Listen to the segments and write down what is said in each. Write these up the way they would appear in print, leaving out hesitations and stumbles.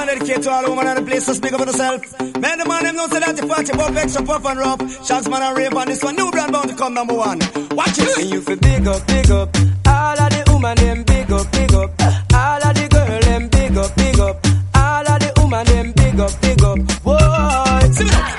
and dedicate to all women in the place to speak up for yourself. Man, the man them know say that you party above extra puff and rough. Shags man and rave, and this one new brand bound to come number one. Watch it. And you feel big up, all of the woman them big up, all of the girl them big up, all of the woman them big up. Whoa, see me now.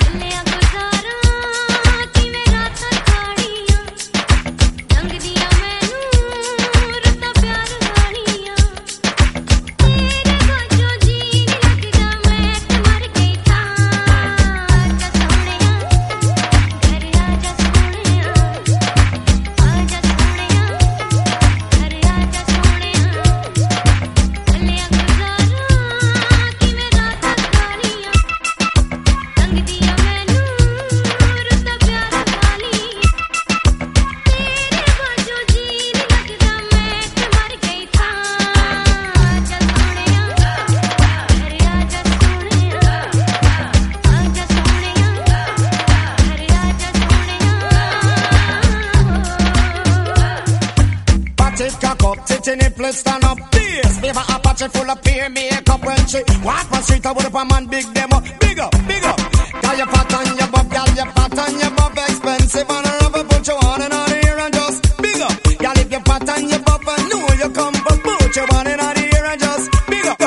Stand up, beers, favor Apache full of peer makeup when she walk on street. I would up a man big demo, big up. Girl, your fat and your bob, girl, your fat and your bob expensive and a rubber put you on and on here and just big up. Girl, if your fat and your bob and know you come but put you on and on here and just big up.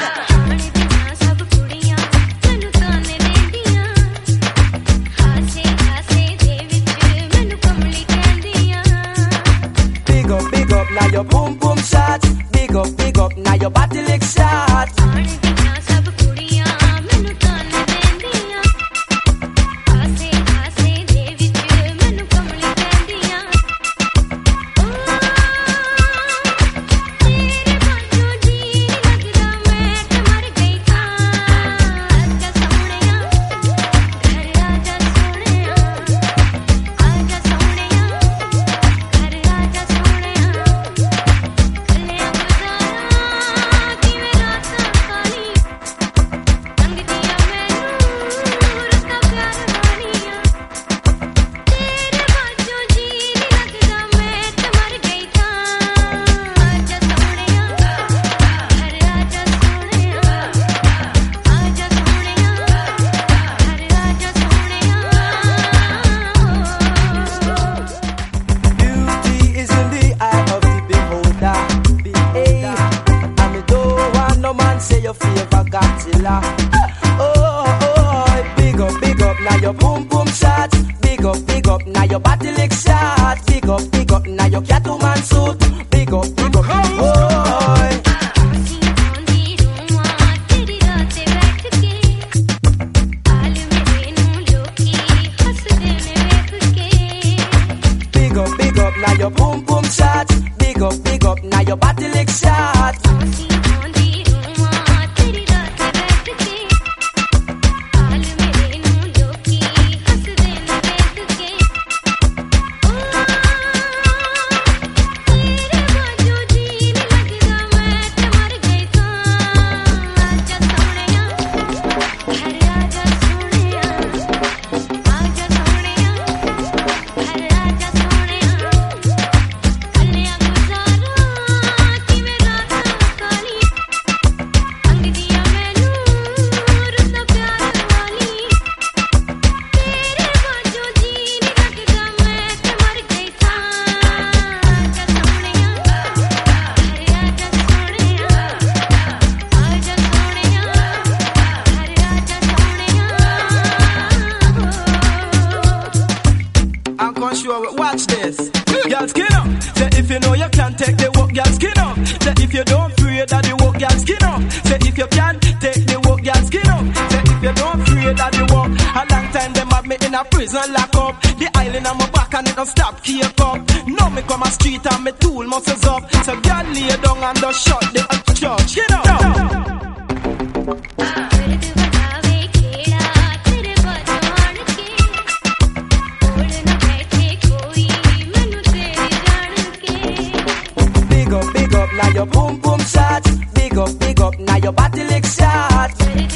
Big up, now your boom boom shot. Big up, now your body lick shot. Big up, now your body lick shot. Big up, now your Catwoman suit. Big up, boy. Big up, now your boom boom shot. Big up, now your body lick shot. Watch this. Girl, skin up. Say if you know you can take the work, girl, skin up. Say if you don't fear that the work, girl, skin up. Say if you can take the work, girl, skin up. Say if you don't fear that the work. A long time them have me in a prison lock up. The island on my back and it don't stop keep up. Now me come a street and me tool muscles up. So girl lay down and just shut the church. Skin up. Big up, now your boom boom shot. Big up, now your body lick shot.